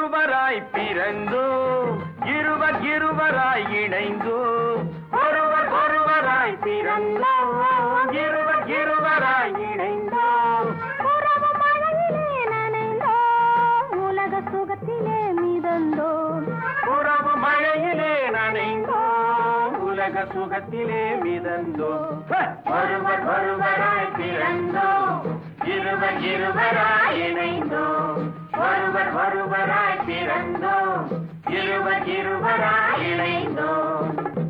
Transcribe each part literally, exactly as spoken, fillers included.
ஒருவராய் பிறந்தோம், இருவர் இருவராய் இணைந்தோம். ஒருவர் ஒருவராய் பிறந்தோம், இருவர் இருவராய் இணைந்தோம். உறவு மழையிலே நனைந்தோம், உலக சுகத்திலே மிதந்தோம். உறவு மழையிலே நனைந்தோம், உலக சுகத்திலே மிதந்தோம். ஒருவர் ஒருவராய் பிறந்தோம், இருவர் இருவராய் இணைந்தோம். ஒருவர் ஒருவராய் பிறந்தோம், இருவர் இருவராய் இணைந்தோம்.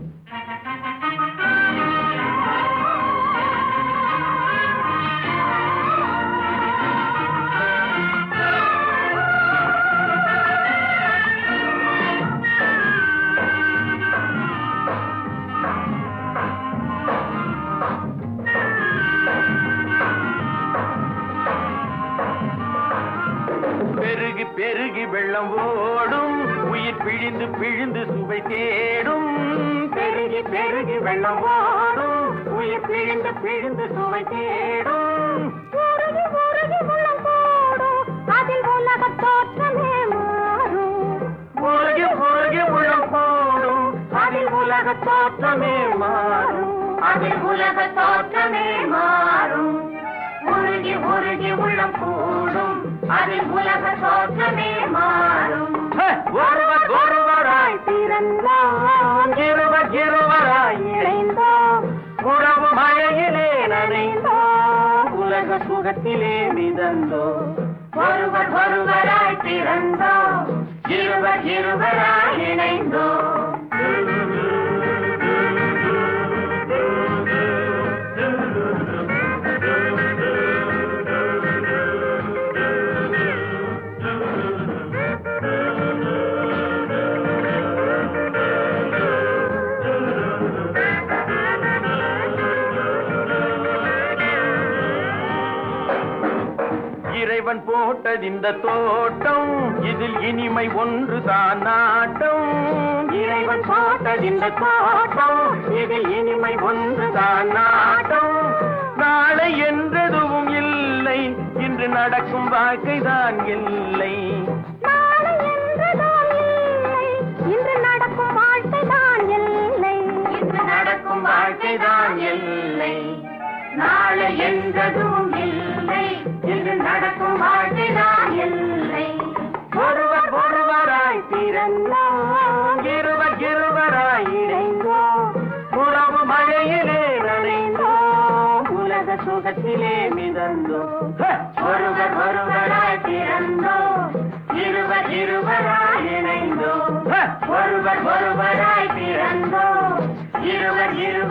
பெருகி பெருகி வெள்ளம் ஓடும், உயிர் பிழிந்து பிழிந்து சுவை தேடும். பெருகி பெருகி வெள்ளம் ஓடும், உயிர் பிழிந்து பிழிந்து சுவை தேடும். உருகி உருகி உள்ளம் போடும், அதில் உலக தோற்றமே மாறும். உருகி உருகி உள்ளம் போடும், அதில் உலக தோற்றமே மாறும். அதில் உலக தோற்றமே மாறும். உருகி உருகி உள்ளம் கூடும், அதில் உலக தோற்றமே மாறும். ஒருவர் ஒருவராய் பிறந்தோம், இருவர் இருவராய் இணைந்தோம். உறவு மழையிலே நனைந்தோம், உலக சுகத்திலே மிதந்தோம். ஒருவர் ஒருவராய் பிறந்தோம், இருவர் இருவராய் இணைந்தோம். இறைவன் போட்டது இந்த தோட்டம், இதில் இனிமை ஒன்று தான் நாட்டம். இறைவன் போட்டது இந்த தோட்டம், இதில் இனிமை ஒன்று தான் நாட்டம். நாளை என்றதுவும் இல்லை, இன்று நடக்கும் வாழ்க்கைதான் இல்லை. நாளை என்றுதான் இல்லை, இன்று நடக்கும் வாழ்க்கைதான் இல்லை. இன்று நடக்கும் வாழ்க்கைதான் இல்லை. நாளை என்றதுவும் இல்லை, இன்று நடக்கும் வாழ்க்கைதான் இல்லை. ஒருவர் ஒருவராய் பிறந்தோம், இருவர் இருவராய் இணைந்தோம். உறவு மழையிலே நனைந்தோம், உலக சுகத்திலே மிதந்தோம். ஒருவர் ஒருவராய் பிறந்தோம், இருவர் இருவராய் இணைந்தோம். ஒருவர் ஒருவராய் பிறந்தோம், இருவர் இருவர்